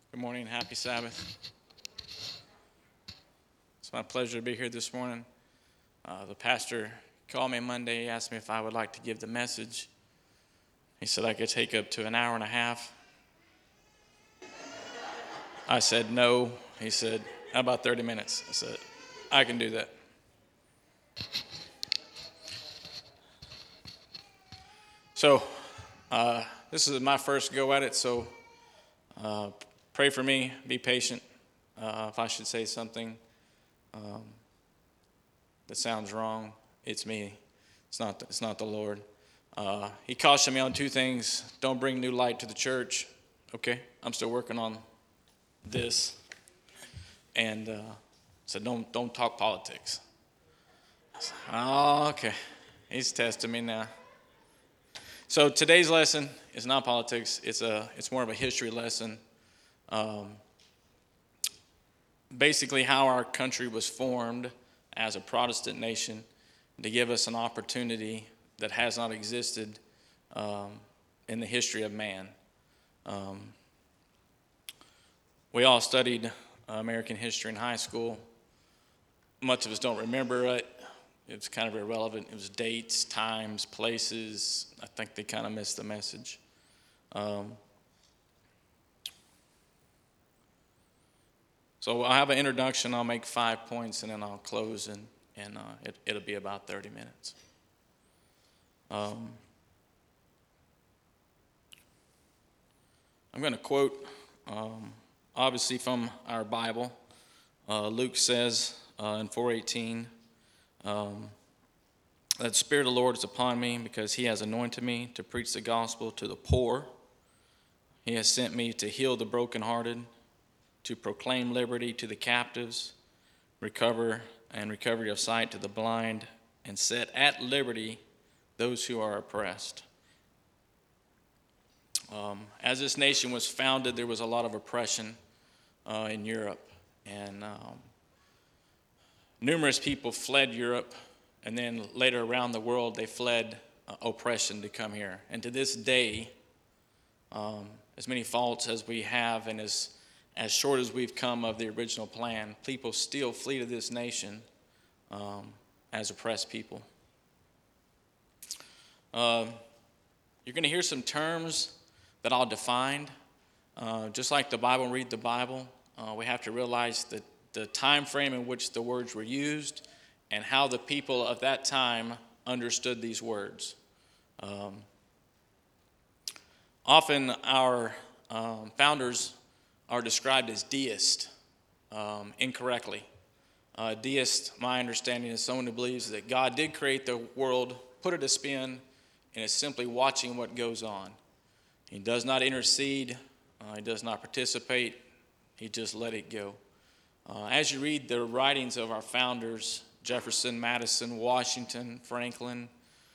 Good morning and happy Sabbath. It's my pleasure to be here this morning. The pastor called me Monday. He asked me if I would like to give the message. He said I could take up to an hour and a half. I said no. He said, how about 30 minutes? I said, I can do that. So this is my first go at it, so pray for me. Be patient. If I should say something that sounds wrong, it's me. It's not the Lord. He cautioned me on two things. Don't bring new light to the church. Okay, I'm still working on this. And said, don't talk politics. I said, oh, okay. He's testing me now. So today's lesson is not politics. It's more of a history lesson. Basically, how our country was formed as a Protestant nation to give us an opportunity that has not existed in the history of man. We all studied American history in high school. Much of us don't remember it. It's kind of irrelevant. It was dates, times, places. I think they kind of missed the message. So I'll have an introduction. I'll make 5 points, and then I'll close, and it'll be about 30 minutes. I'm going to quote, obviously, from our Bible. Luke says in 4:18, that the Spirit of the Lord is upon me because he has anointed me to preach the gospel to the poor. He has sent me to heal the brokenhearted, to proclaim liberty to the captives, recovery of sight to the blind, and set at liberty those who are oppressed. As this nation was founded, there was a lot of oppression in Europe, and numerous people fled Europe, and then later around the world, they fled oppression to come here. And to this day, as many faults as we have, and as short as we've come of the original plan, people still flee to this nation as oppressed people. You're going to hear some terms that I'll define. Just like the Bible, read the Bible. We have to realize that the time frame in which the words were used and how the people of that time understood these words. Often our founders are described as deist incorrectly. Deist, my understanding, is someone who believes that God did create the world, put it a spin, and is simply watching what goes on. He does not intercede. He does not participate. He just let it go. As you read the writings of our founders, Jefferson, Madison, Washington, Franklin,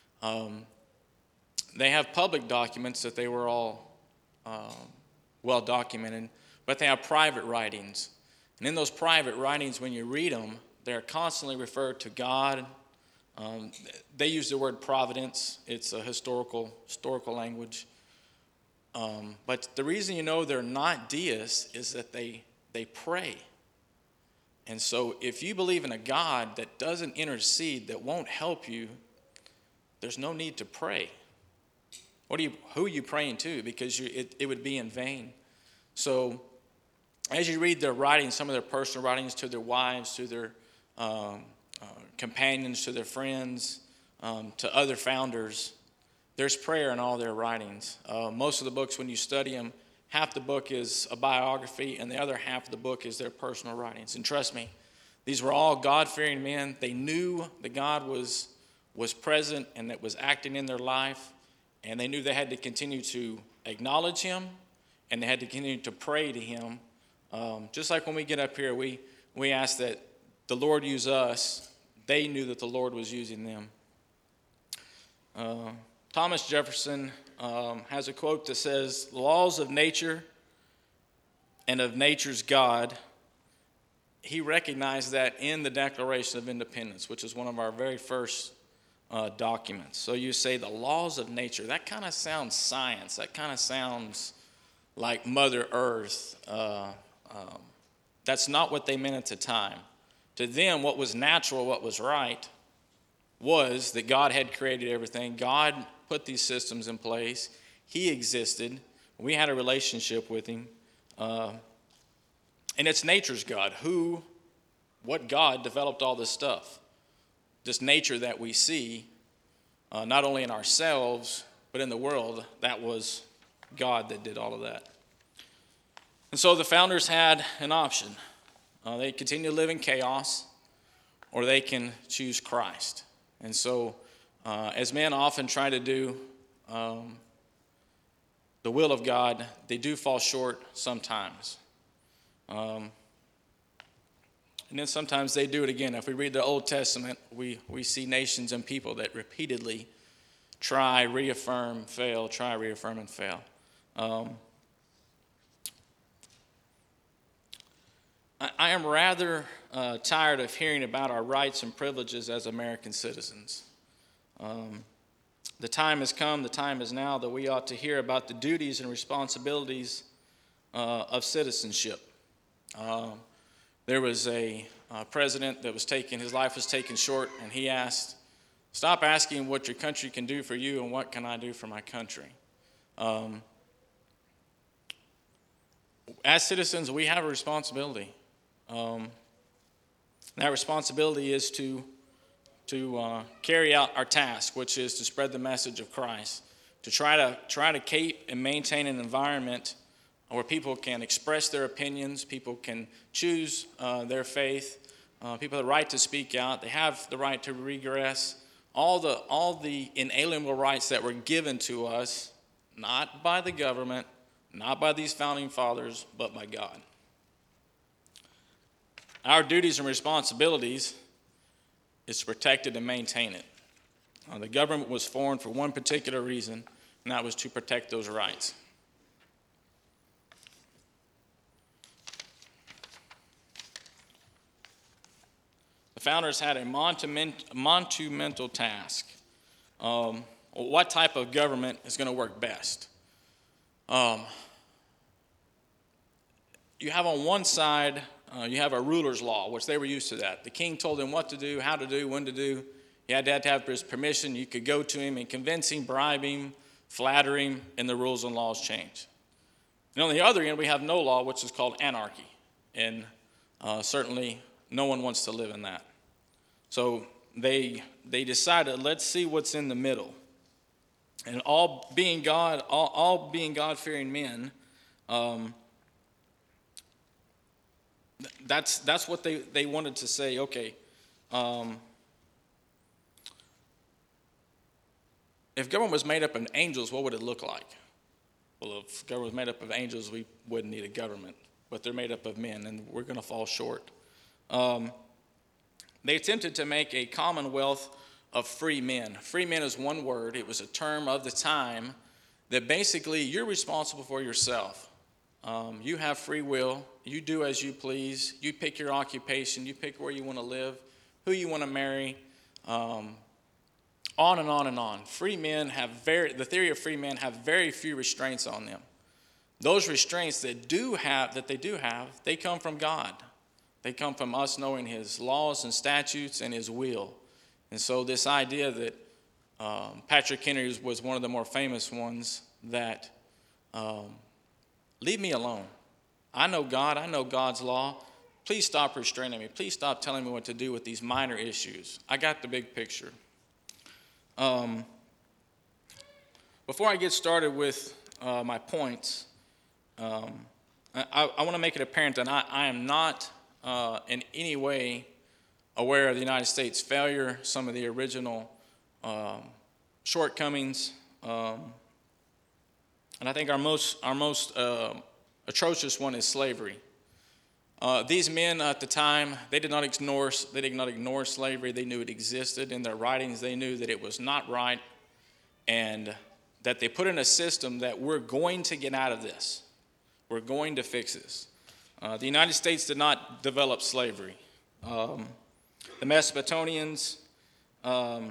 they have public documents that they were all well documented, but they have private writings. And in those private writings, when you read them, they're constantly referred to God. They use the word providence. It's a historical language. But the reason you know they're not deists is that they pray. And so if you believe in a God that doesn't intercede, that won't help you, there's no need to pray. Who are you praying to? Because it would be in vain. So as you read their writings, some of their personal writings to their wives, to their companions, to their friends, to other founders, there's prayer in all their writings. Most of the books, when you study them, half the book is a biography, and the other half of the book is their personal writings. And trust me, these were all God-fearing men. They knew that God was present and that was acting in their life, and they knew they had to continue to acknowledge him, and they had to continue to pray to him. Just like when we get up here, we ask that the Lord use us. They knew that the Lord was using them. Thomas Jefferson has a quote that says, "The laws of nature and of nature's God." He recognized that in the Declaration of Independence, which is one of our very first documents. So you say the laws of nature. That kind of sounds science. That kind of sounds like Mother Earth. That's not what they meant at the time. To them, what was natural, what was right, was that God had created everything. God put these systems in place. He existed. We had a relationship with him. And it's nature's God. What God developed all this stuff? This nature that we see, not only in ourselves, but in the world. That was God that did all of that. And so the founders had an option. They continue to live in chaos, or they can choose Christ. And so, as men often try to do the will of God, they do fall short sometimes. And then sometimes they do it again. If we read the Old Testament, we see nations and people that repeatedly try, reaffirm, fail, try, reaffirm, and fail. I am rather tired of hearing about our rights and privileges as American citizens. The time has come, the time is now that we ought to hear about the duties and responsibilities of citizenship. There was a president that was his life was taken short, and he asked, stop asking what your country can do for you and what can I do for my country. As citizens, we have a responsibility. That responsibility is to carry out our task, which is to spread the message of Christ, to try to keep and maintain an environment where people can express their opinions, people can choose their faith, people have the right to speak out, they have the right to regress, all the inalienable rights that were given to us, not by the government, not by these founding fathers, but by God. Our duties and responsibilities is to protect it and maintain it. The government was formed for one particular reason, and that was to protect those rights. The founders had a monumental task. What type of government is going to work best? You have on one side, you have a ruler's law, which they were used to that. The king told them what to do, how to do, when to do. You had to have his permission. You could go to him and convince him, bribe him, flatter him, and the rules and laws change. And on the other end, we have no law, which is called anarchy. And certainly no one wants to live in that. So they decided, let's see what's in the middle. And all being God-fearing men, that's what they wanted to say. Okay, if government was made up of angels, what would it look like? Well, if government was made up of angels, we wouldn't need a government. But they're made up of men, and we're going to fall short. They attempted to make a commonwealth of free men. Free men is one word. It was a term of the time that basically you're responsible for yourself. You have free will. You do as you please. You pick your occupation. You pick where you want to live, who you want to marry, on and on and on. Free men the theory of free men have very few restraints on them. Those restraints that they do have, they come from God. They come from us knowing his laws and statutes and his will. And so this idea that Patrick Henry was one of the more famous ones that leave me alone. I know God. I know God's law. Please stop restraining me. Please stop telling me what to do with these minor issues. I got the big picture. Before I get started with my points, I want to make it apparent that I am not in any way aware of the United States' failure, some of the original shortcomings, and I think our most atrocious one is slavery. These men at the time, they did not ignore slavery. They knew it existed. In their writings, they knew that it was not right, and that they put in a system that we're going to get out of this. We're going to fix this. The United States did not develop slavery. The Mesopotamians, the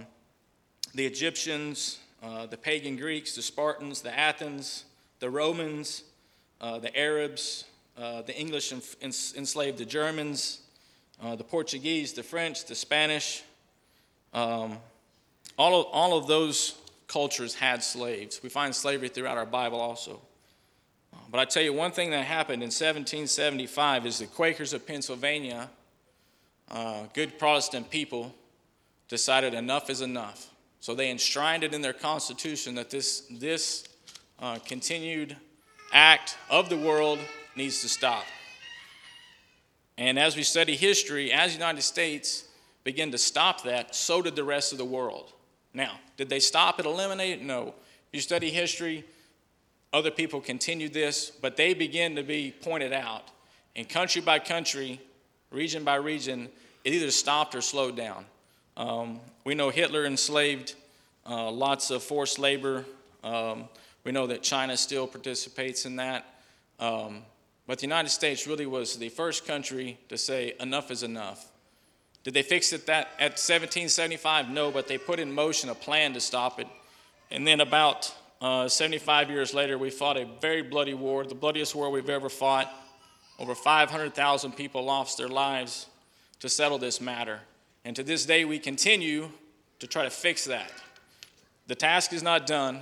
Egyptians, the pagan Greeks, the Spartans, the Athens, the Romans, the Arabs, the English enslaved the Germans, the Portuguese, the French, the Spanish. All of those cultures had slaves. We find slavery throughout our Bible also. But I tell you, one thing that happened in 1775 is the Quakers of Pennsylvania, good Protestant people, decided enough is enough. So they enshrined it in their Constitution that this continued act of the world needs to stop. And as we study history, as the United States began to stop that, so did the rest of the world. Now, did they stop it, eliminate it? No. If you study history, other people continued this, but they began to be pointed out. And country by country, region by region, it either stopped or slowed down. We know Hitler enslaved lots of forced labor. We know that China still participates in that. But the United States really was the first country to say enough is enough. Did they fix it at 1775? No, but they put in motion a plan to stop it. And then about 75 years later, we fought a very bloody war, the bloodiest war we've ever fought. Over 500,000 people lost their lives to settle this matter. And to this day, we continue to try to fix that. The task is not done.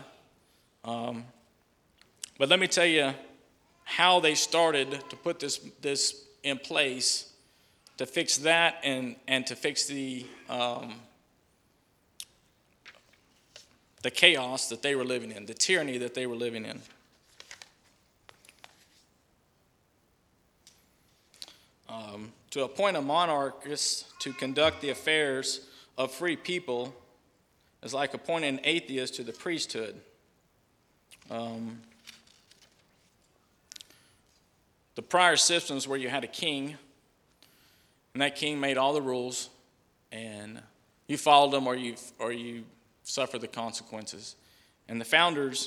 But let me tell you how they started to put this in place to fix that and to fix the chaos that they were living in, the tyranny that they were living in. To appoint a monarchist to conduct the affairs of free people is like appointing an atheist to the priesthood. The prior systems where you had a king, and that king made all the rules, and you followed them or you suffered the consequences. And the founders,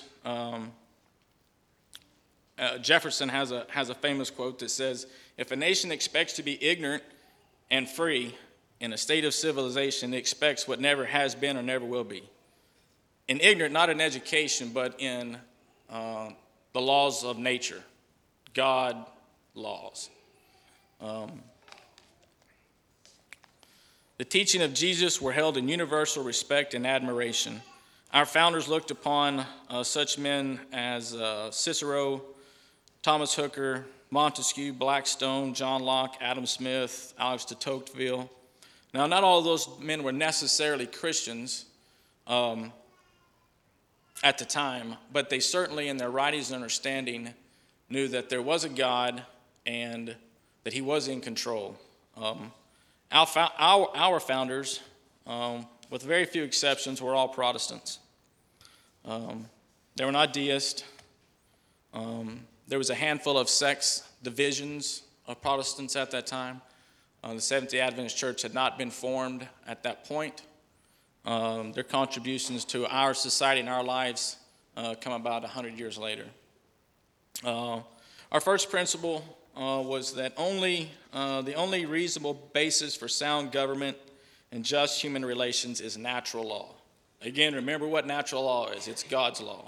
Jefferson has a famous quote that says, "If a nation expects to be ignorant and free in a state of civilization, it expects what never has been or never will be." And ignorant, not in education, but in the laws of nature, God laws. The teaching of Jesus were held in universal respect and admiration. Our founders looked upon such men as Cicero, Thomas Hooker, Montesquieu, Blackstone, John Locke, Adam Smith, Alex de Tocqueville. Now, not all of those men were necessarily Christians at the time, but they certainly, in their writings and understanding, knew that there was a God and that he was in control. Our founders, with very few exceptions, were all Protestants. They were not deists. There was a handful of sects divisions of Protestants at that time. The Seventh-day Adventist Church had not been formed at that point. Their contributions to our society and our lives come about 100 years later. Our first principle was that the only reasonable basis for sound government and just human relations is natural law. Again, remember what natural law is. It's God's law.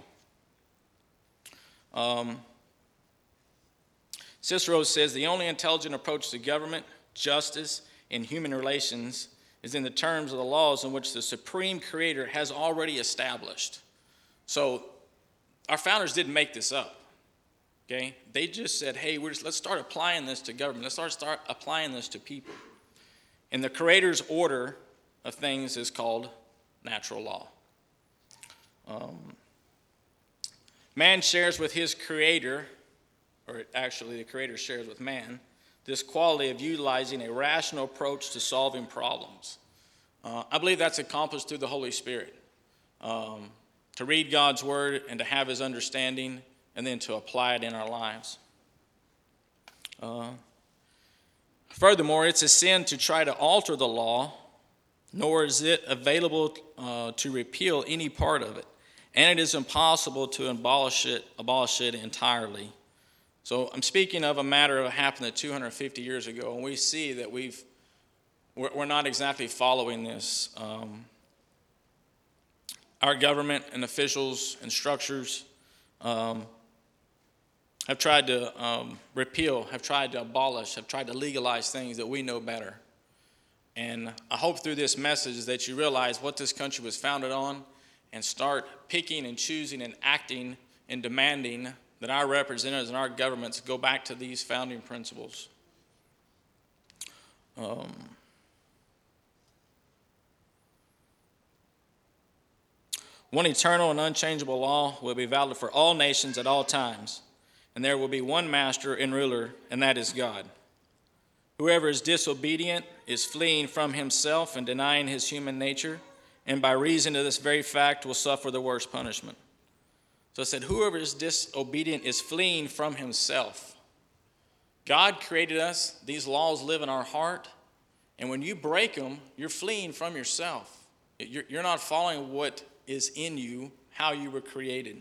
Cicero says the only intelligent approach to government, justice, and human relations is in the terms of the laws in which the supreme creator has already established. So our founders didn't make this up. Okay? They just said, hey, let's start applying this to government. Let's start applying this to people. And the creator's order of things is called natural law. Man shares with his creator, or actually the creator shares with man, this quality of utilizing a rational approach to solving problems. I believe that's accomplished through the Holy Spirit. To read God's word and to have his understanding and then to apply it in our lives. Furthermore, it's a sin to try to alter the law, nor is it available to repeal any part of it. And it is impossible to abolish it entirely. So I'm speaking of a matter that happened 250 years ago, and we see that we're not exactly following this. Our government and officials and structures have tried to repeal, have tried to abolish, have tried to legalize things that we know better. And I hope through this message that you realize what this country was founded on and start picking and choosing and acting and demanding that our representatives and our governments go back to these founding principles. One eternal and unchangeable law will be valid for all nations at all times, and there will be one master and ruler, and that is God. Whoever is disobedient is fleeing from himself and denying his human nature, and by reason of this very fact will suffer the worst punishment. So it said, whoever is disobedient is fleeing from himself. God created us. These laws live in our heart. And when you break them, you're fleeing from yourself. You're not following what is in you, how you were created.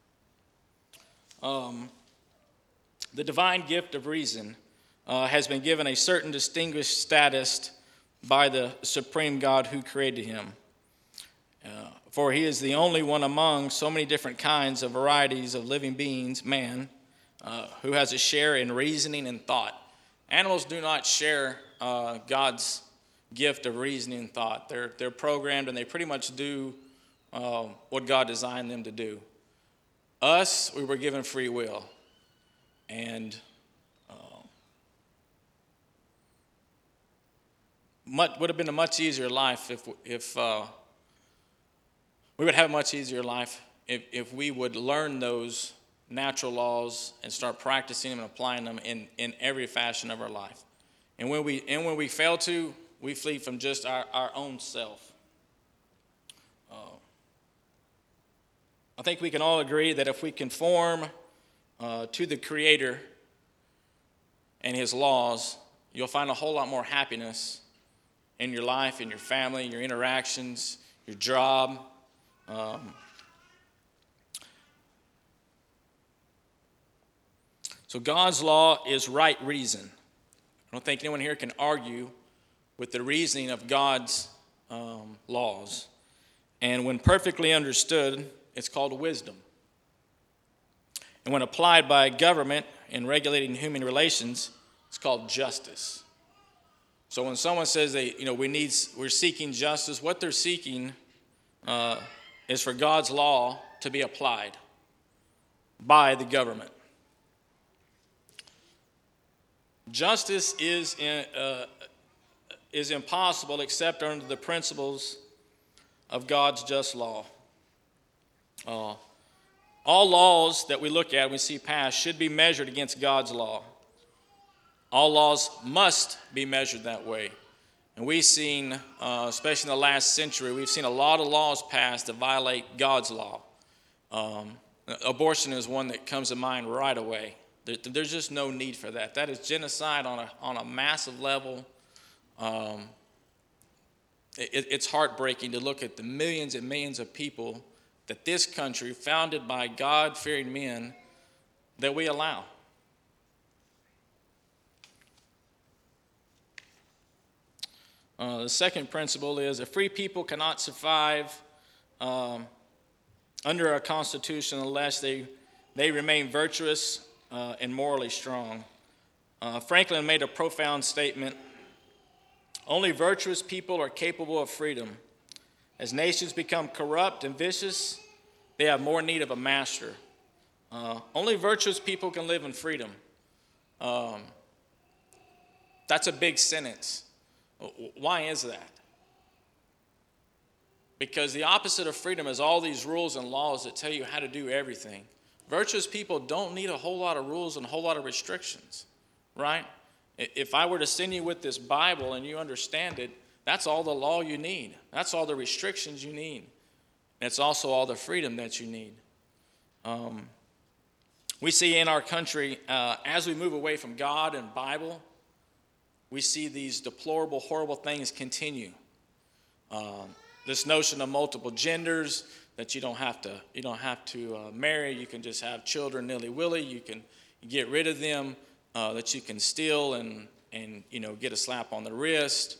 The divine gift of reason has been given a certain distinguished status by the supreme God who created him. For he is the only one among so many different kinds of varieties of living beings, man, who has a share in reasoning and thought. Animals do not share God's gift of reasoning and thought. They're programmed and they pretty much do what God designed them to do. Us, we were given free will. And would have been a much easier life if we would have a much easier life if we would learn those natural laws and start practicing them and applying them in every fashion of our life. And when we fail to, we flee from just our own self. I think we can all agree that if we conform to the Creator and His laws, you'll find a whole lot more happiness in your life, in your family, your interactions, your job. So God's law is right reason. I don't think anyone here can argue with the reasoning of God's laws. And when perfectly understood, it's called wisdom. And when applied by government in regulating human relations, it's called justice. So when someone says we're seeking justice, what they're seeking is for God's law to be applied by the government. Justice is impossible except under the principles of God's just law. All laws that we look at, we see passed, should be measured against God's law. All laws must be measured that way. And we've seen, especially in the last century, we've seen a lot of laws passed that violate God's law. Abortion is one that comes to mind right away. There's just no need for that. That is genocide on a massive level. It's heartbreaking to look at the millions and millions of people that this country, founded by God-fearing men, that we allow. The second principle is a free people cannot survive under a constitution unless they remain virtuous and morally strong. Franklin made a profound statement. Only virtuous people are capable of freedom. As nations become corrupt and vicious, they have more need of a master. Only virtuous people can live in freedom. That's a big sentence. Why is that? Because the opposite of freedom is all these rules and laws that tell you how to do everything. Virtuous people don't need a whole lot of rules and a whole lot of restrictions, right? If I were to send you with this Bible and you understand it, that's all the law you need. That's all the restrictions you need. And it's also all the freedom that you need. We see in our country, as we move away from God and Bible, we see these deplorable, horrible things continue. This notion of multiple genders, that you don't have to marry, you can just have children nilly-willy, you can get rid of them, that you can steal and get a slap on the wrist,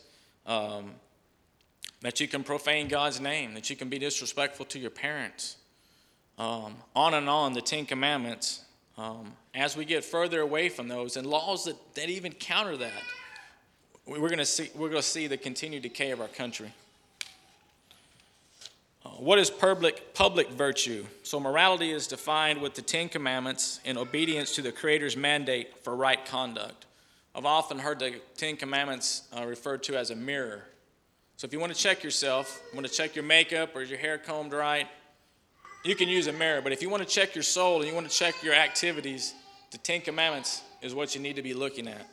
that you can profane God's name, that you can be disrespectful to your parents. On and on, the Ten Commandments As we get further away from those and laws that even counter that, we're going to see the continued decay of our country. What is public virtue? So morality is defined with the Ten Commandments in obedience to the Creator's mandate for right conduct. I've often heard the Ten Commandments referred to as a mirror. So if you want to check yourself, you want to check your makeup or is your hair combed right, you can use a mirror. But if you want to check your soul and you want to check your activities, the Ten Commandments is what you need to be looking at.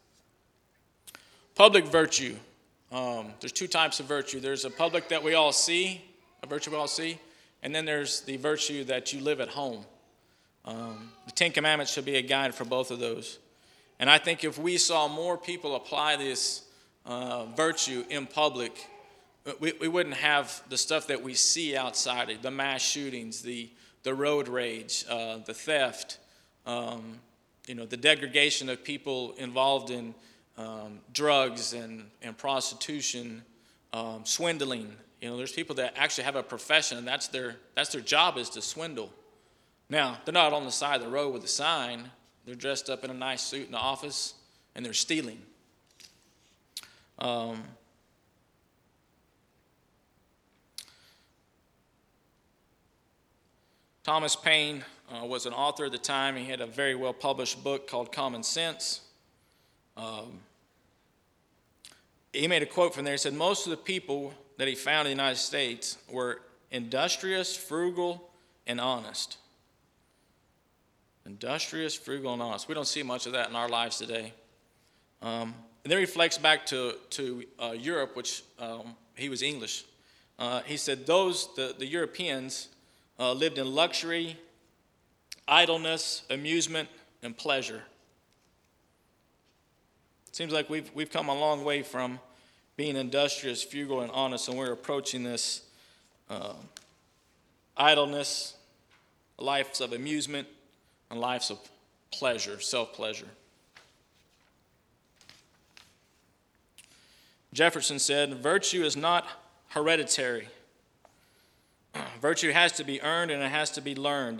Public virtue. There's two types of virtue. There's a public that we all see, a virtue we all see, and then there's the virtue that you live at home. The Ten Commandments should be a guide for both of those. And I think if we saw more people apply this virtue in public, we wouldn't have the stuff that we see outside it, the mass shootings, the road rage, the theft, the degradation of people involved in drugs and prostitution, swindling. There's people that actually have a profession, and that's their job is to swindle. Now, they're not on the side of the road with a sign. They're dressed up in a nice suit in the office, and they're stealing. Thomas Paine was an author at the time. He had a very well-published book called Common Sense. He made a quote from there. He said, most of the people that he found in the United States were industrious, frugal, and honest. Industrious, frugal, and honest. We don't see much of that in our lives today. And then he reflects back to Europe, which he was English. He said the Europeans lived in luxury, idleness, amusement, and pleasure. It seems like we've come a long way from being industrious, frugal, and honest, and we're approaching this idleness, lives of amusement, and lives of pleasure, self-pleasure. Jefferson said, virtue is not hereditary. Virtue has to be earned and it has to be learned.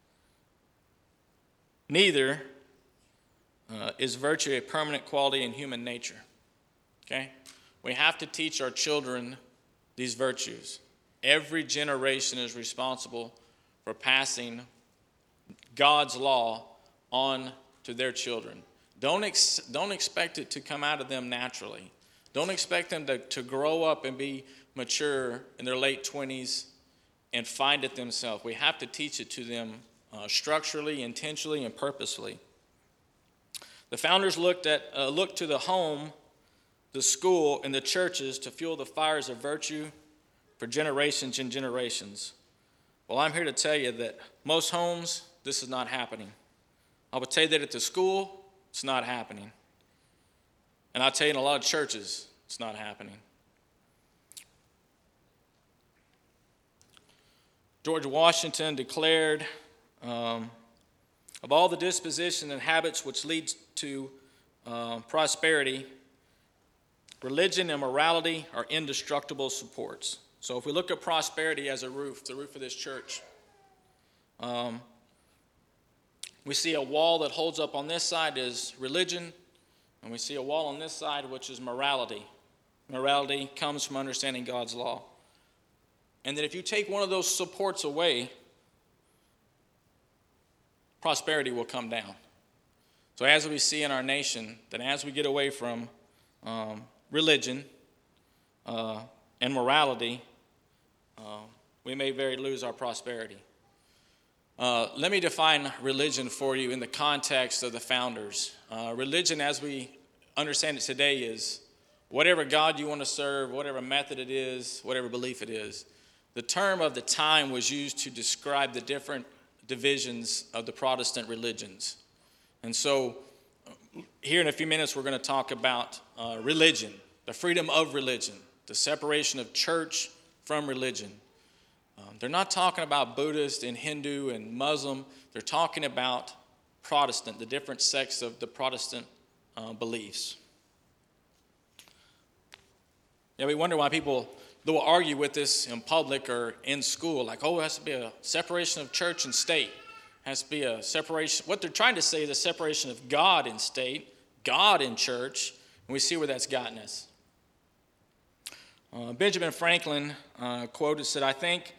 Neither is virtue a permanent quality in human nature. Okay? We have to teach our children these virtues. Every generation is responsible for passing God's law on to their children. Don't expect it to come out of them naturally. Don't expect them to grow up and be mature in their late 20s and find it themselves. We have to teach it to them structurally, intentionally, and purposefully. The founders looked to the home, the school, and the churches to fuel the fires of virtue for generations and generations. Well, I'm here to tell you that most homes, this is not happening. I would tell you that at the school, it's not happening. And I'll tell you in a lot of churches, it's not happening. George Washington declared, of all the dispositions and habits which lead to prosperity, religion and morality are indestructible supports. So if we look at prosperity as a roof, the roof of this church, we see a wall that holds up on this side is religion, and we see a wall on this side which is morality. Morality comes from understanding God's law. And that if you take one of those supports away, prosperity will come down. So as we see in our nation, that as we get away from religion and morality, we may lose our prosperity. Let me define religion for you in the context of the founders. Religion, as we understand it today, is whatever God you want to serve, whatever method it is, whatever belief it is. The term of the time was used to describe the different divisions of the Protestant religions. And so here in a few minutes, we're going to talk about religion, the freedom of religion, the separation of church from religion. They're not talking about Buddhist and Hindu and Muslim. They're talking about Protestant, the different sects of the Protestant beliefs. Yeah, we wonder why people will argue with this in public or in school, like, oh, it has to be a separation of church and state. has to be a separation. What they're trying to say is a separation of God in state, God in church, and we see where that's gotten us. Benjamin Franklin quoted, said, I think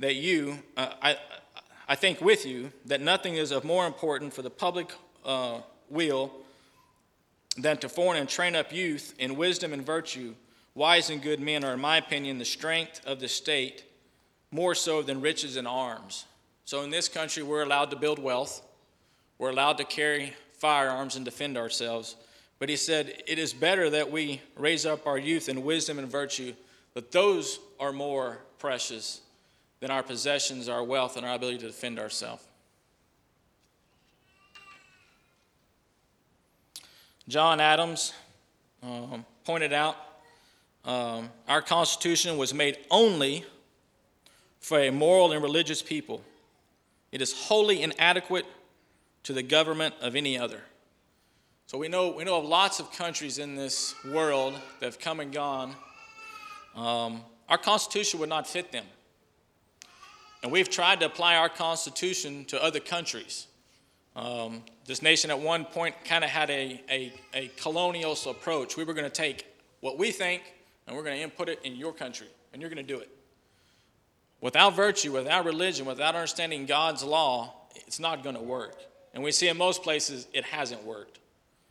with you that nothing is of more important for the public weal than to form and train up youth in wisdom and virtue. Wise and good men are, in my opinion, the strength of the state, more so than riches and arms. So in this country, we're allowed to build wealth. We're allowed to carry firearms and defend ourselves. But he said, it is better that we raise up our youth in wisdom and virtue, but those are more precious than our possessions, our wealth, and our ability to defend ourselves. John Adams pointed out our Constitution was made only for a moral and religious people. It is wholly inadequate to the government of any other. So we know of lots of countries in this world that have come and gone. Our Constitution would not fit them. And we've tried to apply our Constitution to other countries. This nation at one point kind of had a colonial approach. We were going to take what we think and we're going to input it in your country, and you're going to do it. Without virtue, without religion, without understanding God's law, it's not going to work. And we see in most places it hasn't worked.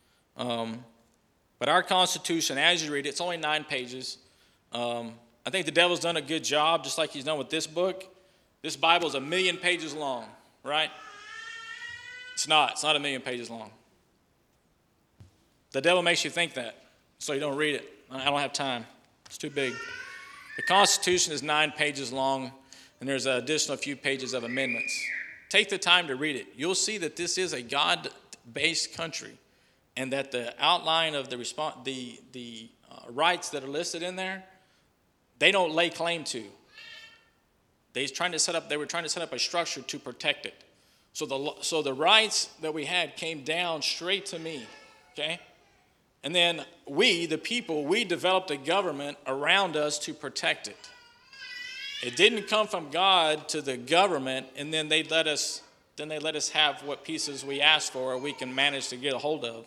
But our Constitution, as you read it, it's only 9 pages. I think the devil's done a good job, just like he's done with this book. This Bible is 1 million pages long, right? It's not 1 million pages long. The devil makes you think that, so you don't read it. I don't have time. It's too big. The Constitution is 9 pages long, and there's an additional few pages of amendments. Take the time to read it. You'll see that this is a God-based country, and that the outline of the rights that are listed in there, they don't lay claim to. They were trying to set up a structure to protect it. So the rights that we had came down straight to me, okay? And then we, the people, we developed a government around us to protect it. It didn't come from God to the government, and then they let us have what pieces we asked for or we can manage to get a hold of.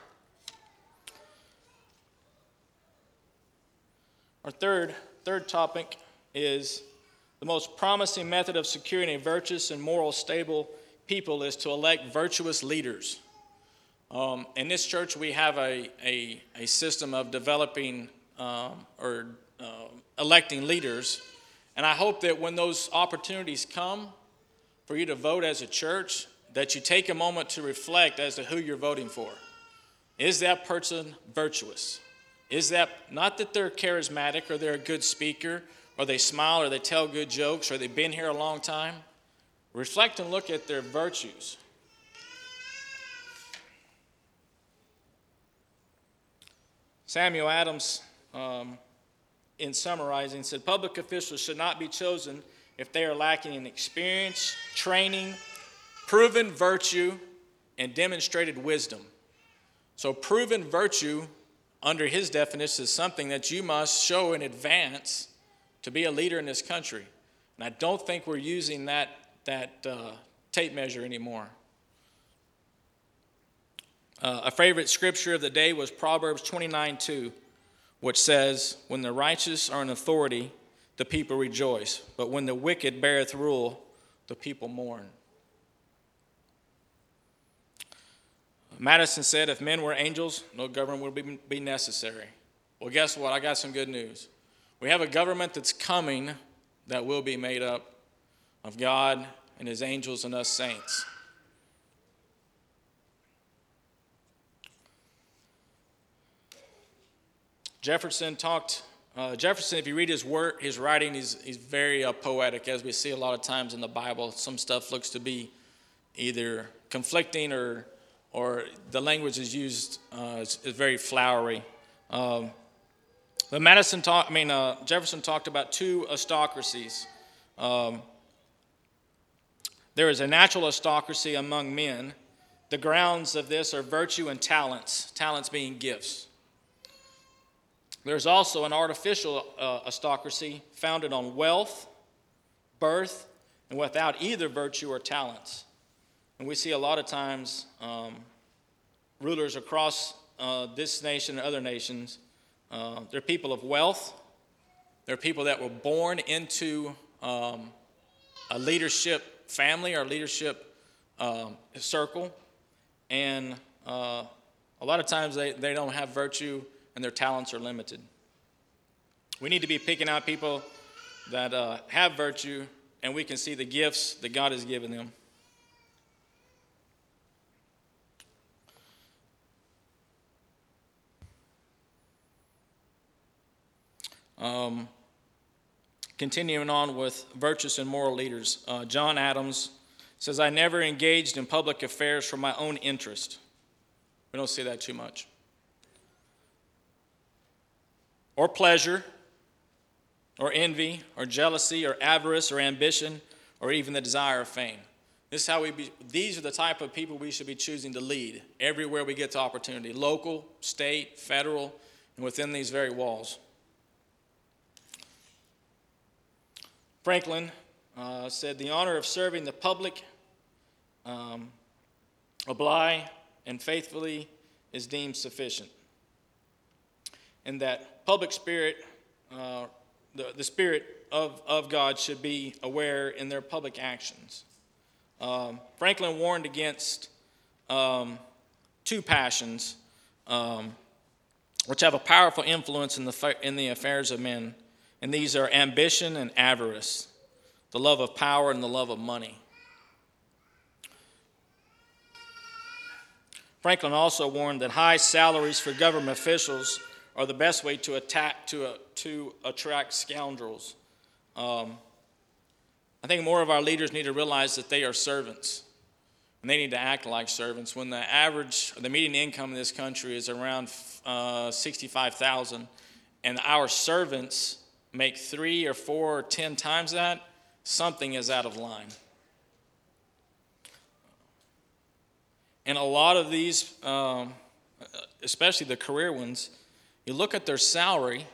Our third topic is the most promising method of securing a virtuous and moral stable people is to elect virtuous leaders. In this church, we have a system of developing electing leaders, and I hope that when those opportunities come for you to vote as a church, that you take a moment to reflect as to who you're voting for. Is that person virtuous? Is that not that they're charismatic or they're a good speaker or they smile or they tell good jokes or they've been here a long time? Reflect and look at their virtues. Samuel Adams, in summarizing, said public officials should not be chosen if they are lacking in experience, training, proven virtue, and demonstrated wisdom. So proven virtue, under his definition, is something that you must show in advance to be a leader in this country. And I don't think we're using that tape measure anymore. A favorite scripture of the day was Proverbs 29:2, which says, when the righteous are in authority, the people rejoice, but when the wicked beareth rule, the people mourn. Madison said, if men were angels, no government would be necessary. Well, guess what? I got some good news. We have a government that's coming that will be made up of God and his angels and us saints. Jefferson, if you read his writing, he's very poetic, as we see a lot of times in the Bible. Some stuff looks to be either conflicting or the language is used is very flowery. But Jefferson talked about 2 aristocracies. There is a natural aristocracy among men. The grounds of this are virtue and talents being gifts. There's also an artificial aristocracy founded on wealth, birth, and without either virtue or talents. And we see a lot of times rulers across this nation and other nations, they're people of wealth. They're people that were born into a leadership family or leadership circle. And a lot of times they don't have virtue and their talents are limited. We need to be picking out people that have virtue and we can see the gifts that God has given them. Continuing on with virtuous and moral leaders, John Adams says, I never engaged in public affairs for my own interest. We don't see that too much. Or pleasure, or envy, or jealousy, or avarice, or ambition, or even the desire of fame. These are the type of people we should be choosing to lead everywhere we get to opportunity, local, state, federal, and within these very walls. Franklin said, the honor of serving the public oblige and faithfully is deemed sufficient. And that public spirit, the spirit of God should be aware in their public actions. Franklin warned against two passions which have a powerful influence in the affairs of men. And these are ambition and avarice, the love of power and the love of money. Franklin also warned that high salaries for government officials are the best way to attract scoundrels. I think more of our leaders need to realize that they are servants, and they need to act like servants. When the median income in this country is around $65,000, and our servants make 3 or 4 or 10 times that, something is out of line. And a lot of these, especially the career ones, you look at their salary,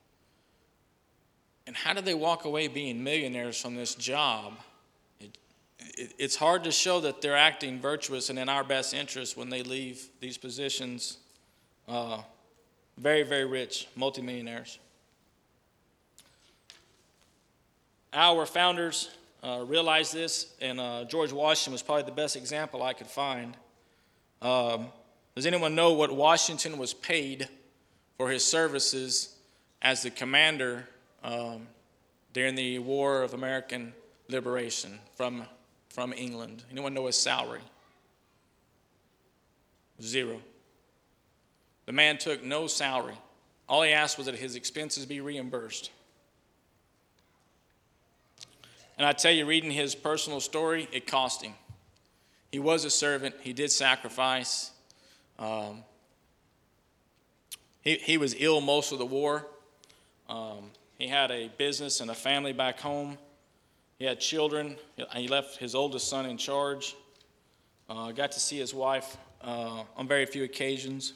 and how do they walk away being millionaires from this job? It's hard to show that they're acting virtuous and in our best interest when they leave these positions very, very rich, multimillionaires. Our founders realized this, and George Washington was probably the best example I could find. Does anyone know what Washington was paid for his services as the commander during the War of American Liberation from England? Anyone know his salary? 0. The man took no salary. All he asked was that his expenses be reimbursed. And I tell you, reading his personal story, it cost him. He was a servant. He did sacrifice. He was ill most of the war. He had a business and a family back home. He had children. He left his oldest son in charge. Got to see his wife on very few occasions.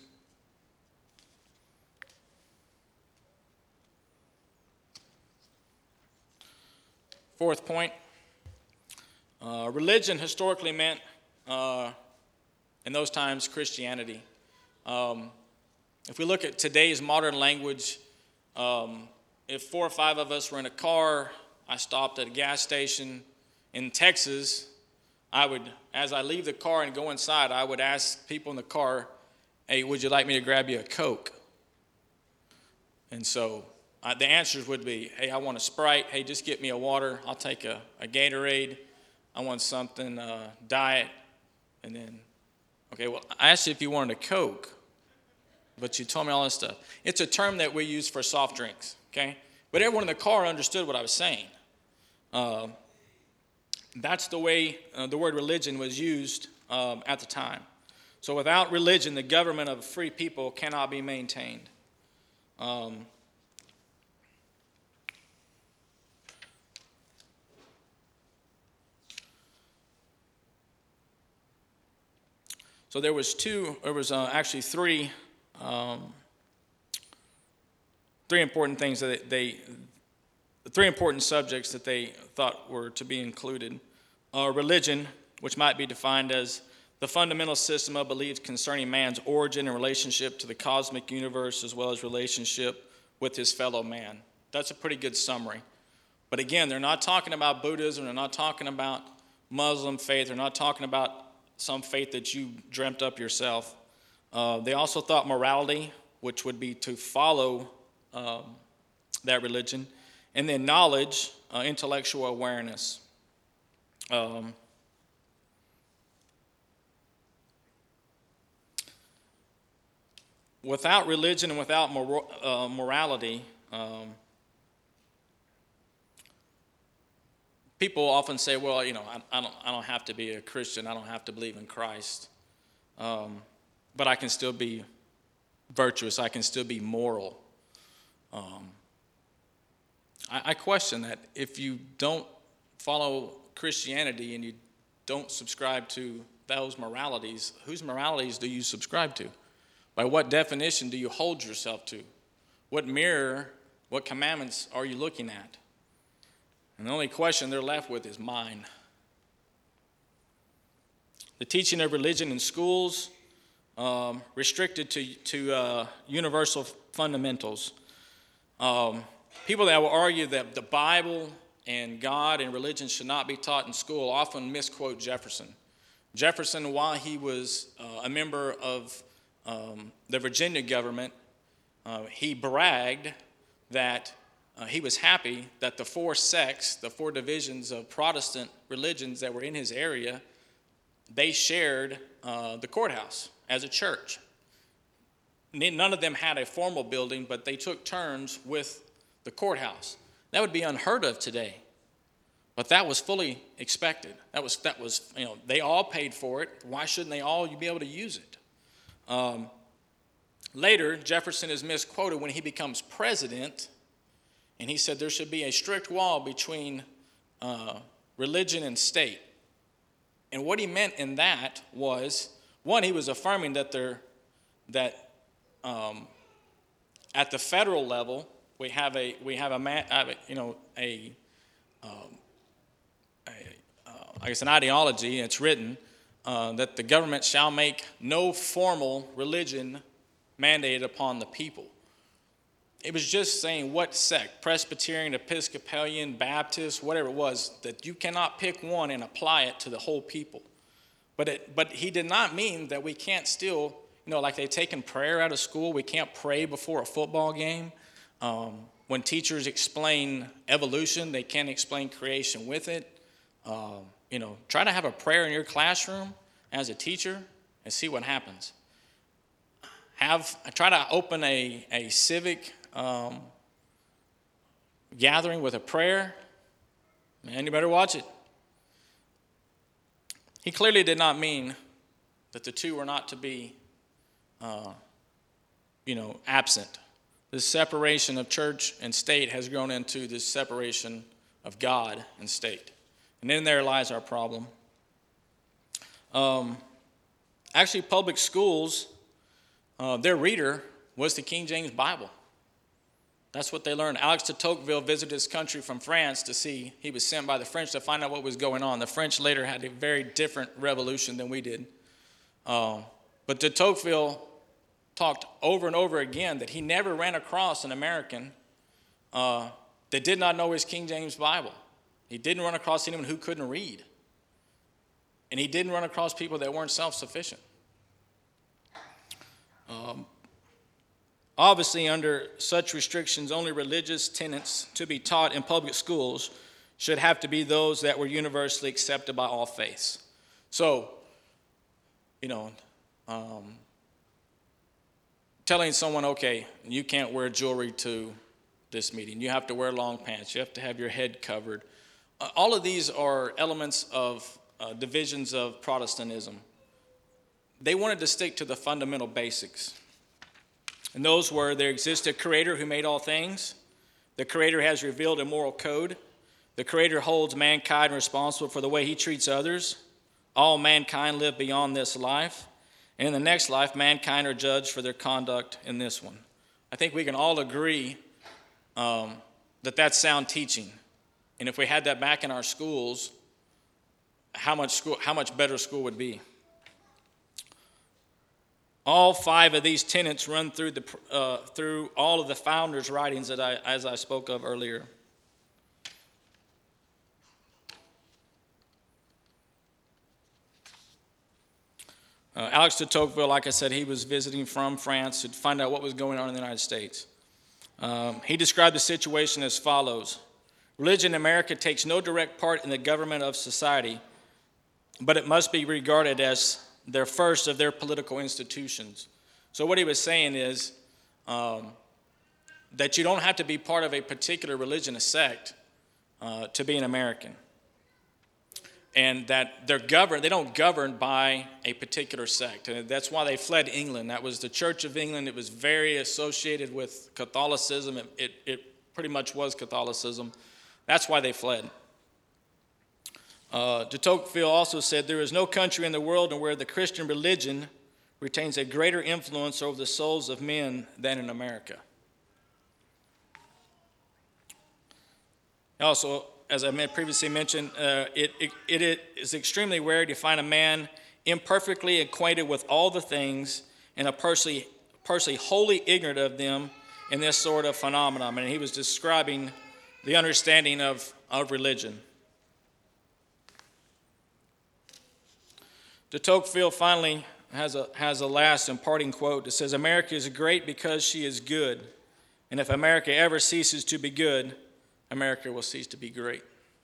Fourth point, religion historically meant, in those times, Christianity. If we look at today's modern language, if 4 or 5 of us were in a car, I stopped at a gas station in Texas, as I leave the car and go inside, I would ask people in the car, hey, would you like me to grab you a Coke? And so the answers would be, hey, I want a Sprite. Hey, just get me a water. I'll take a Gatorade. I want something diet. And then, okay, well, I asked you if you wanted a Coke, but you told me all this stuff. It's a term that we use for soft drinks, okay? But everyone in the car understood what I was saying. That's the way the word religion was used at the time. So without religion, the government of a free people cannot be maintained. So there was actually three important things that three important subjects that they thought were to be included. Religion which might be defined as the fundamental system of beliefs concerning man's origin and relationship to the cosmic universe, as well as relationship with his fellow man. That's a pretty good summary. But again, they're not talking about Buddhism. They're not talking about Muslim faith. They're not talking about some faith that you dreamt up yourself. They also thought morality, which would be to follow that religion, and then knowledge, intellectual awareness. Without religion and without morality, people often say, well, I don't have to be a Christian. I don't have to believe in Christ. But I can still be virtuous. I can still be moral. I question that. If you don't follow Christianity and you don't subscribe to those moralities, whose moralities do you subscribe to? By what definition do you hold yourself to? What mirror, what commandments are you looking at? And the only question they're left with is mine. The teaching of religion in schools, restricted to universal fundamentals. People that will argue that the Bible and God and religion should not be taught in school often misquote Jefferson. Jefferson, while he was a member of the Virginia government, he bragged that he was happy that the four sects, the four divisions of Protestant religions that were in his area, they shared the courthouse as a church. None of them had a formal building, but they took turns with the courthouse. That would be unheard of today, but that was fully expected. That was they all paid for it. Why shouldn't they all be able to use it? Later, Jefferson is misquoted when he becomes president, and he said there should be a strict wall between religion and state. And what he meant in that was, one, he was affirming that at the federal level we have an ideology, and it's written that the government shall make no formal religion mandated upon the people. It was just saying what sect, Presbyterian, Episcopalian, Baptist, whatever it was, that you cannot pick one and apply it to the whole people. But he did not mean that we can't still, like they've taken prayer out of school, we can't pray before a football game. When teachers explain evolution, they can't explain creation with it. Try to have a prayer in your classroom as a teacher and see what happens. Try to open a civic gathering with a prayer. Man, you better watch it. He clearly did not mean that the two were not to be, absent. This separation of church and state has grown into this separation of God and state. And in there lies our problem. Actually, public schools, their reader was the King James Bible. That's what they learned. Alex de Tocqueville visited his country from France to see. He was sent by the French to find out what was going on. The French later had a very different revolution than we did. But de Tocqueville talked over and over again that he never ran across an American that did not know his King James Bible. He didn't run across anyone who couldn't read. And he didn't run across people that weren't self-sufficient. Obviously, under such restrictions, only religious tenets to be taught in public schools should have to be those that were universally accepted by all faiths. So, telling someone, okay, you can't wear jewelry to this meeting. You have to wear long pants. You have to have your head covered. All of these are elements of divisions of Protestantism. They wanted to stick to the fundamental basics. And those were, there exists a creator who made all things. The creator has revealed a moral code. The creator holds mankind responsible for the way he treats others. All mankind live beyond this life. And in the next life, mankind are judged for their conduct in this one. I think we can all agree that that's sound teaching. And if we had that back in our schools, how much better school would be. All 5 of these tenets run through all of the founders' writings as I spoke of earlier. Alex de Tocqueville, like I said, he was visiting from France to find out what was going on in the United States. He described the situation as follows. Religion in America takes no direct part in the government of society, but it must be regarded as their first of their political institutions. So what he was saying is that you don't have to be part of a particular religion or sect to be an American. And that they don't govern by a particular sect. And that's why they fled England. That was the Church of England. It was very associated with Catholicism. It pretty much was Catholicism. That's why they fled. De Tocqueville also said, there is no country in the world where the Christian religion retains a greater influence over the souls of men than in America. Also, as I previously mentioned, it is extremely rare to find a man imperfectly acquainted with all the things and a personally wholly ignorant of them in this sort of phenomenon. And he was describing the understanding of religion. De Tocqueville finally has a last imparting quote that says, America is great because she is good. And if America ever ceases to be good, America will cease to be great.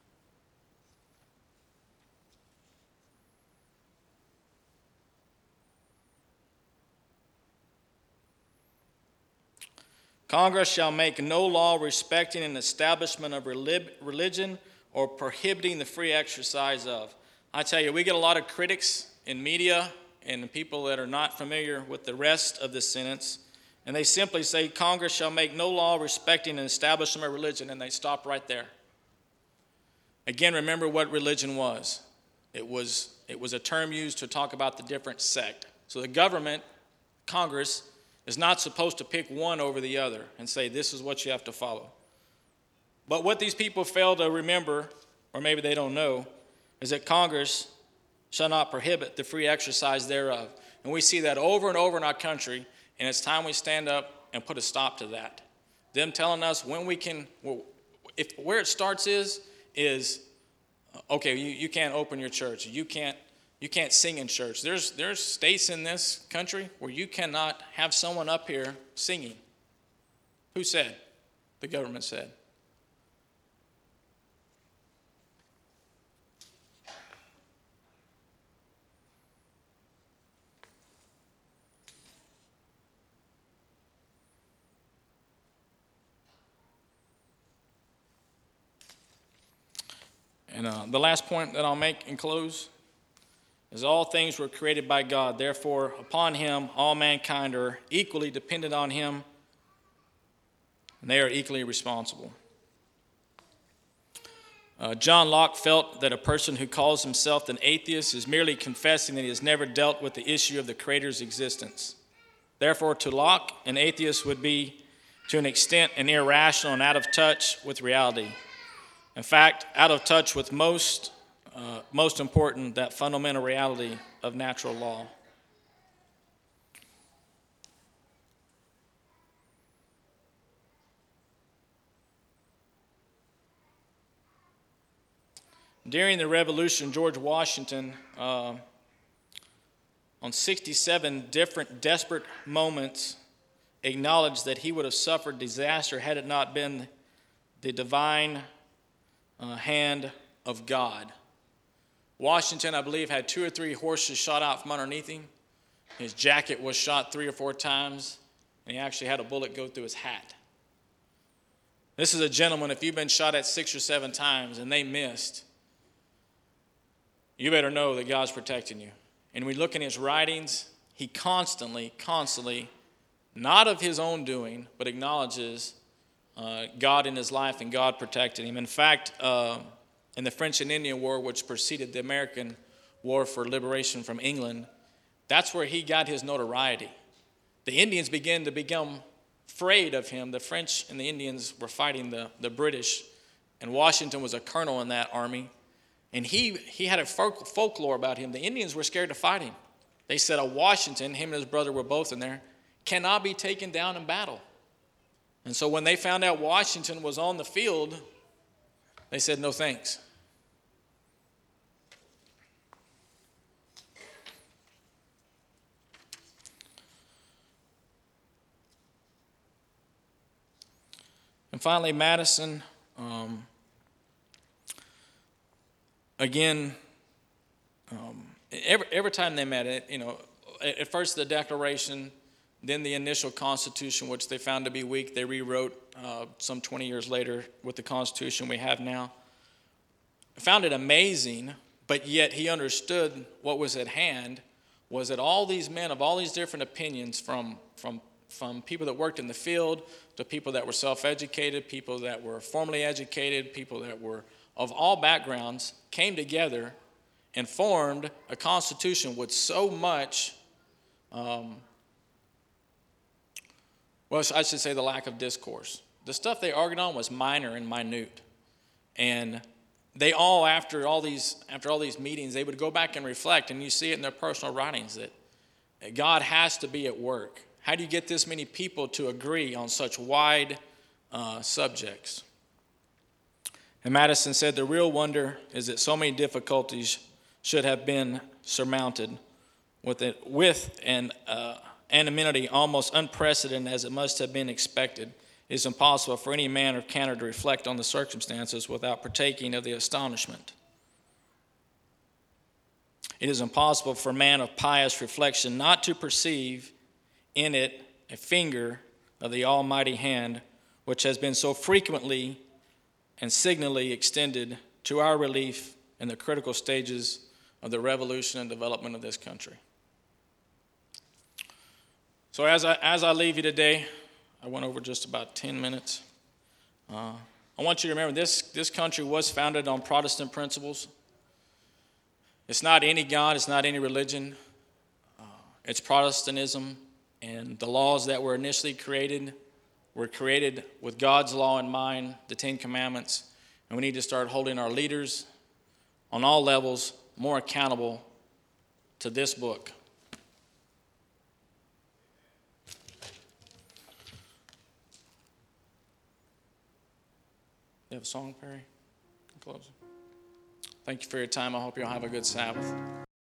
Congress shall make no law respecting an establishment of religion or prohibiting the free exercise of. I tell you, we get a lot of critics in media and people that are not familiar with the rest of this sentence, and they simply say, Congress shall make no law respecting an establishment of religion, and they stop right there. Again, remember what religion was. It was a term used to talk about the different sect. So the government, Congress, is not supposed to pick one over the other and say, this is what you have to follow. But what these people fail to remember, or maybe they don't know, is that Congress shall not prohibit the free exercise thereof. And we see that over and over in our country, and it's time we stand up and put a stop to that. Them telling us when we can, where it starts is okay, you can't open your church. You can't sing in church. There's states in this country where you cannot have someone up here singing. Who said? The government said. And the last point that I'll make and close is all things were created by God. Therefore, upon him, all mankind are equally dependent on him, and they are equally responsible. John Locke felt that a person who calls himself an atheist is merely confessing that he has never dealt with the issue of the Creator's existence. Therefore, to Locke, an atheist would be, to an extent, an irrational and out of touch with reality. In fact, out of touch with most important, that fundamental reality of natural law. During the Revolution, George Washington, on 67 different desperate moments, acknowledged that he would have suffered disaster had it not been the divine hand of God. Washington, I believe, had 2 or 3 horses shot out from underneath him. His jacket was shot 3 or 4 times, and he actually had a bullet go through his hat. This is a gentleman, if you've been shot at 6 or 7 times and they missed, you better know that God's protecting you. And we look in his writings, he constantly, not of his own doing, but acknowledges God in his life and God protected him. In fact, in the French and Indian War, which preceded the American War for liberation from England, that's where he got his notoriety. The Indians began to become afraid of him. The French and the Indians were fighting the British, and Washington was a colonel in that army. And he had a folklore about him. The Indians were scared to fight him. They said a Washington, him and his brother were both in there, cannot be taken down in battle. And so when they found out Washington was on the field, they said, no thanks. And finally, Madison, again, every time they met, at first the Declaration, then the initial Constitution, which they found to be weak, they rewrote some 20 years later with the Constitution we have now. I found it amazing, but yet he understood what was at hand, was that all these men of all these different opinions, from people that worked in the field to people that were self-educated, people that were formally educated, people that were of all backgrounds, came together and formed a constitution with so much, well, I should say the lack of discourse. The stuff they argued on was minor and minute. And they all, after all these meetings, they would go back and reflect, and you see it in their personal writings, that God has to be at work. How do you get this many people to agree on such wide subjects? And Madison said, the real wonder is that so many difficulties should have been surmounted with an anonymity almost unprecedented as it must have been expected. It is impossible for any man or Canada to reflect on the circumstances without partaking of the astonishment. It is impossible for a man of pious reflection not to perceive in it a finger of the almighty hand, which has been so frequently and signally extended to our relief in the critical stages of the revolution and development of this country. So as I leave you today, I went over just about 10 minutes. I want you to remember this country was founded on Protestant principles. It's not any God, it's not any religion. It's Protestantism, and the laws that were initially created were created with God's law in mind, the Ten Commandments, and we need to start holding our leaders on all levels more accountable to this book. You have a song, Perry? Close. Thank you for your time. I hope you'll have a good Sabbath.